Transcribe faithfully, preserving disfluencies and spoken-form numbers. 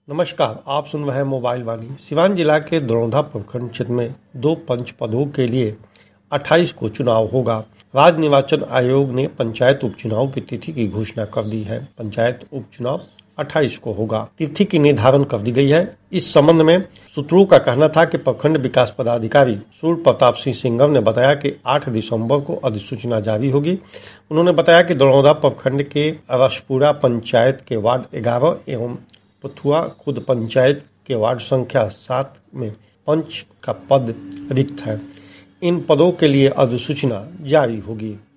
नमस्कार, आप सुन रहे हैं मोबाइल वाणी। सिवान जिला के दरौंधा प्रखंड क्षेत्र में दो पंच पदों के लिए अट्ठाईस को चुनाव होगा। राज्य निर्वाचन आयोग ने पंचायत उपचुनाव की तिथि की घोषणा कर दी है। पंचायत उपचुनाव अट्ठाईस को होगा। तिथि की निर्धारण कर दी गई है। इस संबंध में सूत्रों का कहना था कि प्रखंड विकास पदाधिकारी सूर्य प्रताप सिंह सिंघम ने बताया कि आठ दिसंबर को अधिसूचना जारी होगी। उन्होंने बताया कि दरौंधा प्रखंड के रसपुरा पंचायत के वार्ड ग्यारह एवं पथुआ खुद पंचायत के वार्ड संख्या सात में पंच का पद रिक्त है। इन पदों के लिए अधिसूचना जारी होगी।